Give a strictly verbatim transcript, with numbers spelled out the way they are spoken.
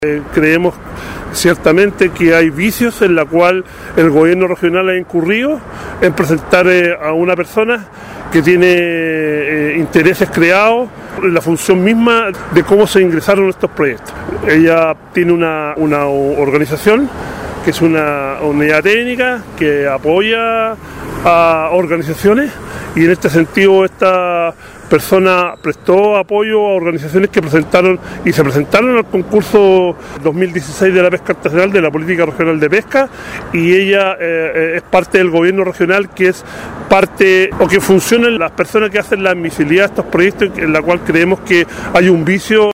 Eh, creemos ciertamente que hay vicios en la cual el gobierno regional ha incurrido en presentar eh, a una persona que tiene eh, intereses creados en la función misma de cómo se ingresaron estos proyectos. Ella tiene una, una organización que es una unidad técnica que apoya a organizaciones, y en este sentido esta persona prestó apoyo a organizaciones que presentaron y se presentaron al concurso dos mil dieciséis de la pesca artesanal de la Política Regional de Pesca, y ella eh, es parte del gobierno regional, que es parte o que funcionan las personas que hacen la admisibilidad de estos proyectos, en la cual creemos que hay un vicio.